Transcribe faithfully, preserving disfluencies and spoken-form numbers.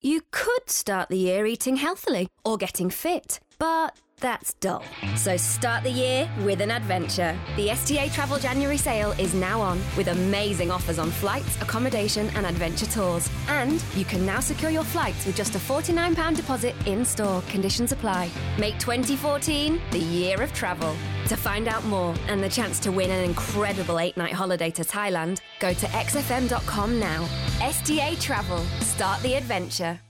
You could start the year eating healthily or getting fit, but that's dull. So start the year with an adventure. The S T A Travel January sale is now on with amazing offers on flights, accommodation and adventure tours. And you can now secure your flights with just a forty-nine pounds deposit in-store. Conditions apply. Make twenty fourteen the year of travel. To find out more and the chance to win an incredible eight-night holiday to Thailand, go to x f m dot com now. S T A Travel. Start the adventure.